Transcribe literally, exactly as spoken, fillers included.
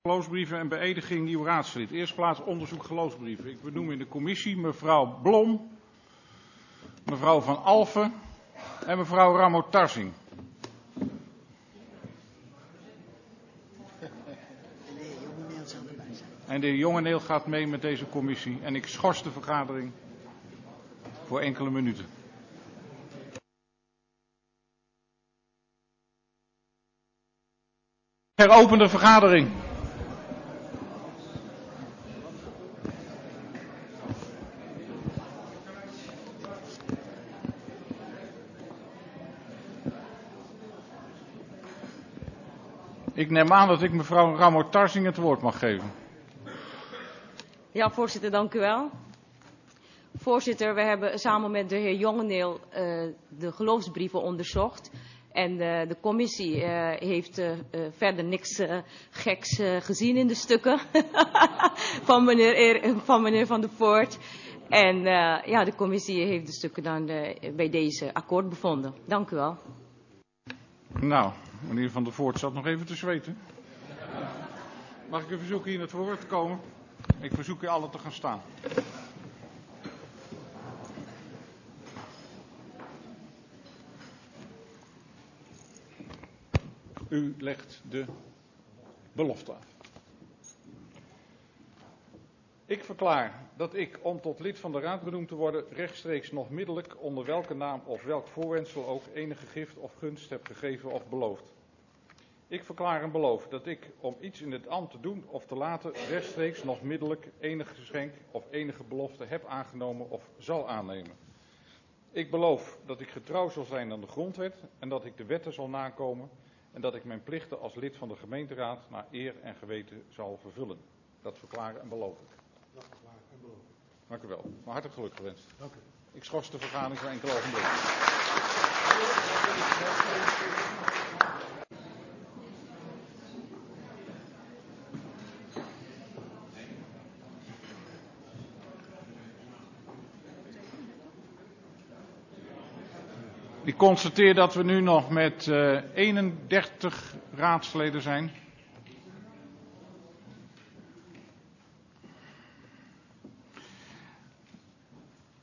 Geloofsbrieven en beëdiging nieuw raadslid. Eerst plaats onderzoek geloofsbrieven. Ik benoem in de commissie mevrouw Blom, mevrouw Van Alphen en mevrouw Ramo-Tarsing. En de heer Jongeneel gaat mee met deze commissie en ik schors de vergadering voor enkele minuten. Heropende vergadering. Ik neem aan dat ik mevrouw Ramo-Tarsing het woord mag geven. Ja, voorzitter, dank u wel. Voorzitter, we hebben samen met de heer Jongeneel uh, de geloofsbrieven onderzocht. En uh, de commissie uh, heeft uh, uh, verder niks uh, geks uh, gezien in de stukken van, meneer, van meneer Van der Voort. En uh, ja, de commissie heeft de stukken dan uh, bij deze akkoord bevonden. Dank u wel. Nou, meneer Van der Voort zat nog even te zweten. Mag ik u verzoeken hier naar voren te komen? Ik verzoek u allen te gaan staan. U legt de belofte af. Ik verklaar dat ik, om tot lid van de Raad benoemd te worden, rechtstreeks nog middelijk, onder welke naam of welk voorwendsel ook, enige gift of gunst heb gegeven of beloofd. Ik verklaar en beloof dat ik, om iets in het ambt te doen of te laten, rechtstreeks nog middelijk enig geschenk of enige belofte heb aangenomen of zal aannemen. Ik beloof dat ik getrouw zal zijn aan de grondwet en dat ik de wetten zal nakomen en dat ik mijn plichten als lid van de gemeenteraad naar eer en geweten zal vervullen. Dat verklaar en beloof ik. Dat verklaar en beloof ik. Dank u wel. Maar hartelijk geluk gewenst. Dank u. Ik schors de vergadering voor enkele ogenblikken. Ik constateer dat we nu nog met uh, eenendertig raadsleden zijn.